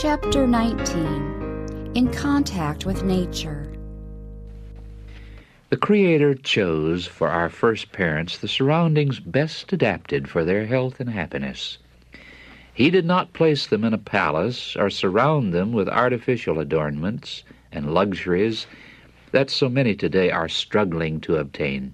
Chapter 19. In Contact with Nature. The Creator chose for our first parents the surroundings best adapted for their health and happiness. He did not place them in a palace or surround them with artificial adornments and luxuries that so many today are struggling to obtain.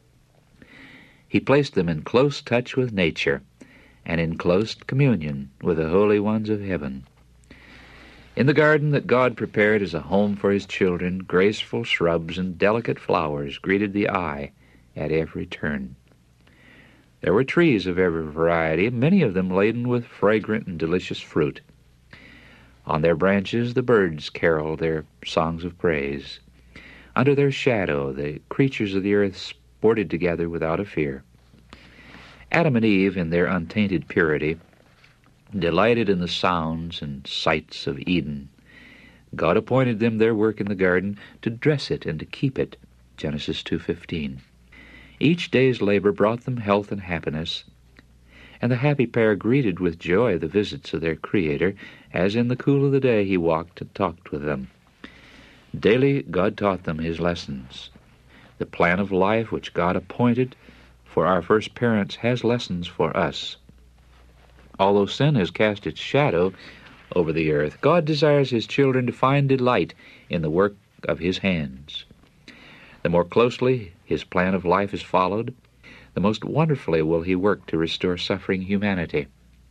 He placed them in close touch with nature and in close communion with the holy ones of heaven. In the garden that God prepared as a home for his children, graceful shrubs and delicate flowers greeted the eye at every turn. There were trees of every variety, many of them laden with fragrant and delicious fruit. On their branches the birds caroled their songs of praise. Under their shadow the creatures of the earth sported together without a fear. Adam and Eve, in their untainted purity, delighted in the sounds and sights of Eden. God appointed them their work in the garden, to dress it and to keep it, Genesis 2:15. Each day's labor brought them health and happiness, and the happy pair greeted with joy the visits of their Creator, as in the cool of the day he walked and talked with them. Daily God taught them his lessons. The plan of life which God appointed for our first parents has lessons for us. Although sin has cast its shadow over the earth, God desires his children to find delight in the work of his hands. The more closely his plan of life is followed, the most wonderfully will he work to restore suffering humanity.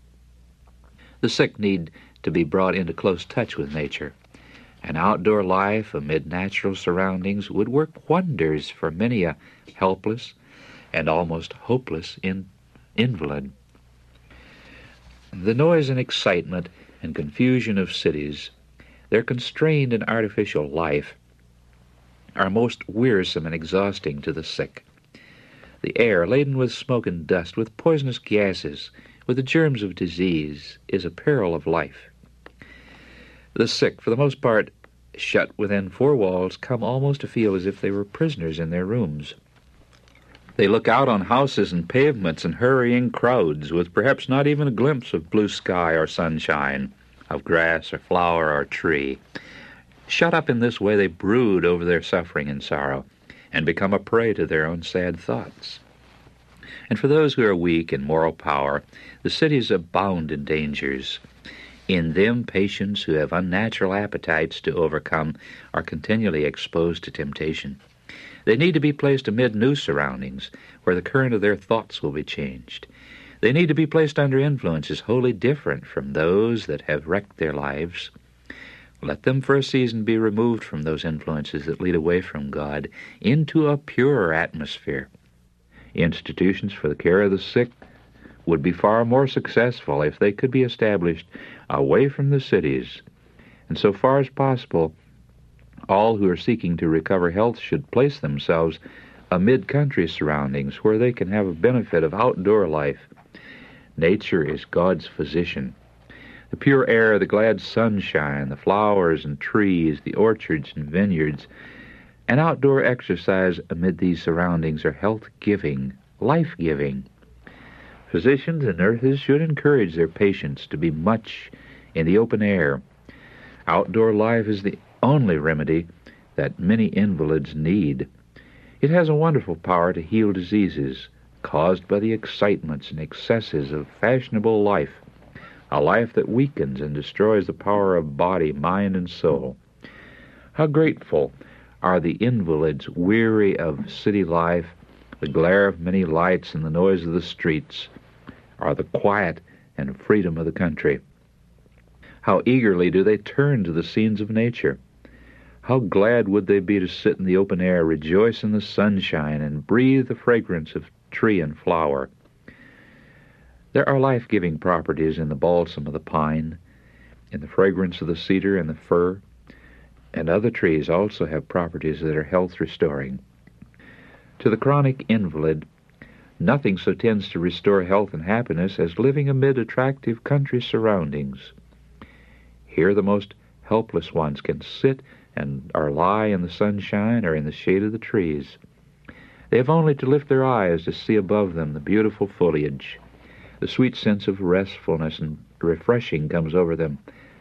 The sick need to be brought into close touch with nature. An outdoor life amid natural surroundings would work wonders for many a helpless and almost hopeless invalid. The noise and excitement and confusion of cities, their constrained and artificial life, are most wearisome and exhausting to the sick. The air, laden with smoke and dust, with poisonous gases, with the germs of disease, is a peril of life. The sick, for the most part, shut within four walls, come almost to feel as if they were prisoners in their rooms. They look out on houses and pavements and hurrying crowds, with perhaps not even a glimpse of blue sky or sunshine, of grass or flower or tree. Shut up in this way, they brood over their suffering and sorrow, and become a prey to their own sad thoughts. And for those who are weak in moral power, the cities abound in dangers. In them, patients who have unnatural appetites to overcome are continually exposed to temptation. They need to be placed amid new surroundings, where the current of their thoughts will be changed. They need to be placed under influences wholly different from those that have wrecked their lives. Let them for a season be removed from those influences that lead away from God into a purer atmosphere. Institutions for the care of the sick would be far more successful if they could be established away from the cities. And so far as possible, all who are seeking to recover health should place themselves amid country surroundings where they can have a benefit of outdoor life. Nature is God's physician. The pure air, the glad sunshine, the flowers and trees, the orchards and vineyards, and outdoor exercise amid these surroundings are health-giving, life-giving. Physicians and nurses should encourage their patients to be much in the open air. Outdoor life is the only remedy that many invalids need. It has a wonderful power to heal diseases caused by the excitements and excesses of fashionable life, a life that weakens and destroys the power of body, mind, and soul. How grateful are the invalids weary of city life, the glare of many lights and the noise of the streets, or the quiet and freedom of the country. How eagerly do they turn to the scenes of nature. How glad would they be to sit in the open air, rejoice in the sunshine, and breathe the fragrance of tree and flower. There are life-giving properties in the balsam of the pine, in the fragrance of the cedar and the fir, and other trees also have properties that are health-restoring. To the chronic invalid, nothing so tends to restore health and happiness as living amid attractive country surroundings. Here the most helpless ones can sit or lie in the sunshine or in the shade of the trees. They have only to lift their eyes to see above them the beautiful foliage. The sweet sense of restfulness and refreshing comes over them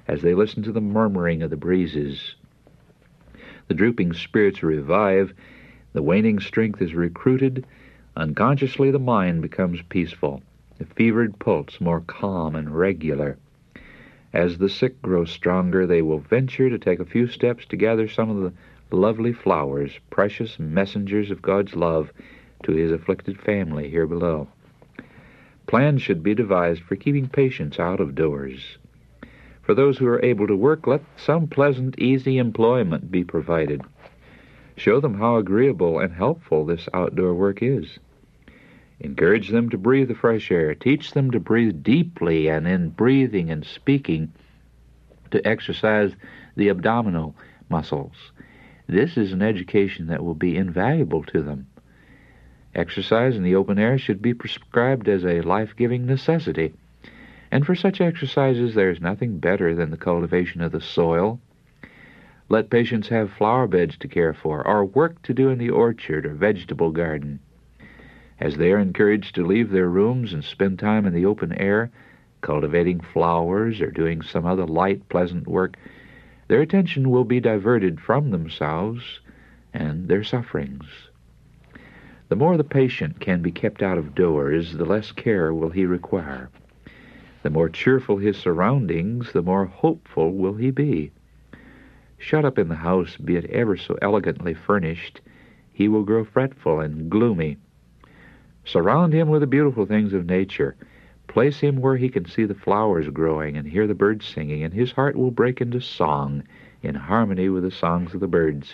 as they listen to the murmuring of the breezes. The drooping spirits revive, the waning strength is recruited, unconsciously the mind becomes peaceful, the fevered pulse more calm and regular. As the sick grow stronger, they will venture to take a few steps to gather some of the lovely flowers, precious messengers of God's love to His afflicted family here below. Plans should be devised for keeping patients out of doors. For those who are able to work, let some pleasant, easy employment be provided. Show them how agreeable and helpful this outdoor work is. Encourage them to breathe the fresh air. Teach them to breathe deeply, and in breathing and speaking, to exercise the abdominal muscles. This is an education that will be invaluable to them. Exercise in the open air should be prescribed as a life-giving necessity. And for such exercises, there is nothing better than the cultivation of the soil. Let patients have flower beds to care for, or work to do in the orchard or vegetable garden. As they are encouraged to leave their rooms and spend time in the open air, cultivating flowers or doing some other light, pleasant work, their attention will be diverted from themselves and their sufferings. The more the patient can be kept out of doors, the less care will he require. The more cheerful his surroundings, the more hopeful will he be. Shut up in the house, be it ever so elegantly furnished, he will grow fretful and gloomy. Surround him with the beautiful things of nature. Place him where he can see the flowers growing and hear the birds singing, and his heart will break into song in harmony with the songs of the birds.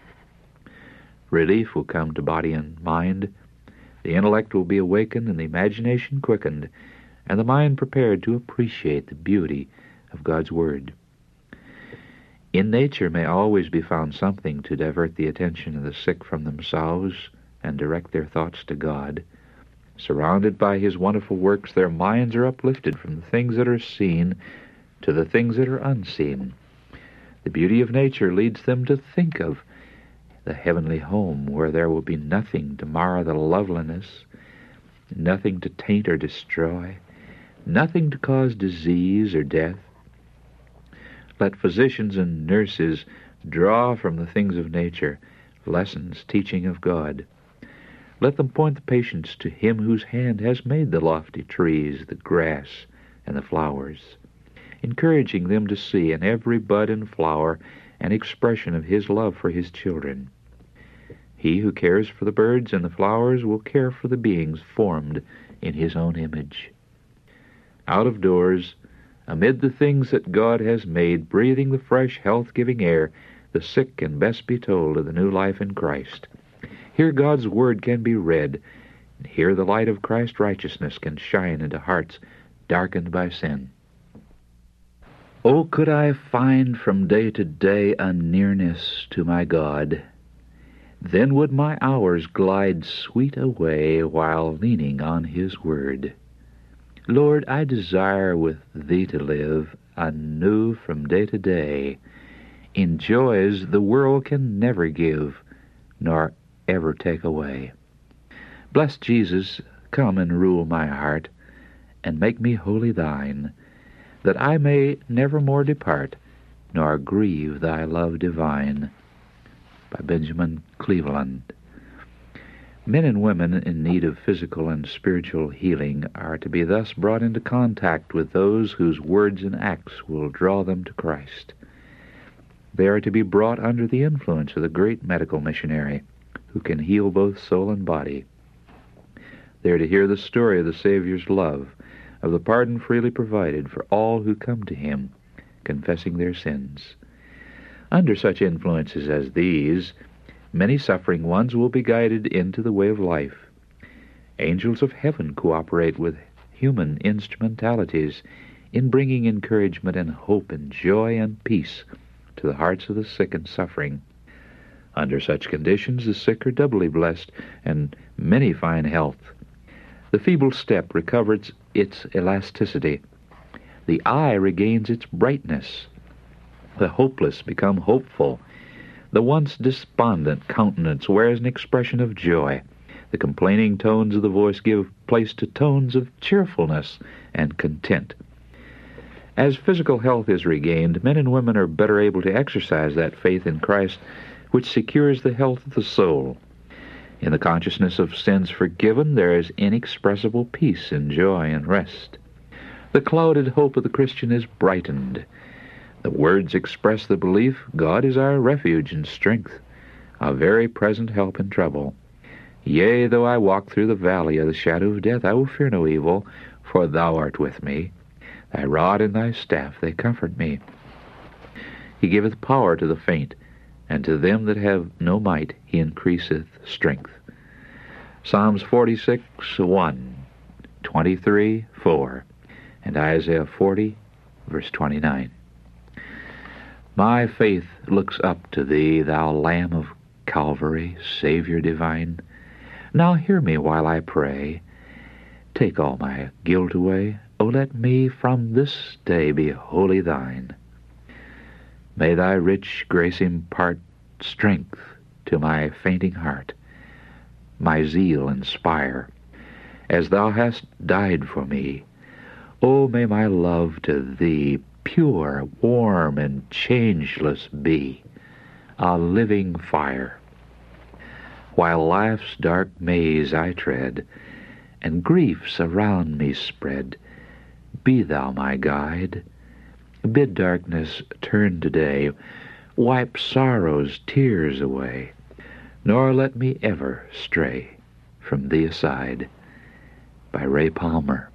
Relief will come to body and mind. The intellect will be awakened and the imagination quickened, and the mind prepared to appreciate the beauty of God's Word. In nature may always be found something to divert the attention of the sick from themselves and direct their thoughts to God. Surrounded by His wonderful works, their minds are uplifted from the things that are seen to the things that are unseen. The beauty of nature leads them to think of the heavenly home where there will be nothing to mar the loveliness, nothing to taint or destroy, nothing to cause disease or death. Let physicians and nurses draw from the things of nature lessons teaching of God. Let them point the patients to Him whose hand has made the lofty trees, the grass, and the flowers, encouraging them to see in every bud and flower an expression of His love for His children. He who cares for the birds and the flowers will care for the beings formed in His own image. Out of doors, amid the things that God has made, breathing the fresh, health-giving air, the sick can best be told of the new life in Christ. Here God's Word can be read, and here the light of Christ's righteousness can shine into hearts darkened by sin. Oh, could I find from day to day a nearness to my God, then would my hours glide sweet away while leaning on His Word. Lord, I desire with Thee to live anew from day to day, in joys the world can never give, nor ever take away. Blessed Jesus, come and rule my heart, and make me wholly Thine, that I may never more depart, nor grieve Thy love divine. By Benjamin Cleveland. Men and women in need of physical and spiritual healing are to be thus brought into contact with those whose words and acts will draw them to Christ. They are to be brought under the influence of the great medical missionary, who can heal both soul and body. They are to hear the story of the Savior's love, of the pardon freely provided for all who come to Him, confessing their sins. Under such influences as these, many suffering ones will be guided into the way of life. Angels of heaven cooperate with human instrumentalities in bringing encouragement and hope and joy and peace to the hearts of the sick and suffering. Under such conditions, the sick are doubly blessed, and many find health. The feeble step recovers its elasticity. The eye regains its brightness. The hopeless become hopeful. The once despondent countenance wears an expression of joy. The complaining tones of the voice give place to tones of cheerfulness and content. As physical health is regained, men and women are better able to exercise that faith in Christ which secures the health of the soul. In the consciousness of sins forgiven, there is inexpressible peace and joy and rest. The clouded hope of the Christian is brightened. The words express the belief God is our refuge and strength, a very present help in trouble. Yea, though I walk through the valley of the shadow of death, I will fear no evil, for thou art with me. Thy rod and thy staff, they comfort me. He giveth power to the faint, and to them that have no might he increaseth strength. Psalms 46:1, 23:4, and Isaiah 40, verse 29. My faith looks up to thee, thou Lamb of Calvary, Savior divine. Now hear me while I pray. Take all my guilt away. O let me from this day be wholly thine. May thy rich grace impart strength to my fainting heart, my zeal inspire, as thou hast died for me. O may my love to thee pure, warm, and changeless be, a living fire. While life's dark maze I tread, and griefs around me spread, be thou my guide. Bid darkness turn to day, wipe sorrow's tears away, nor let me ever stray from thee aside. By Ray Palmer.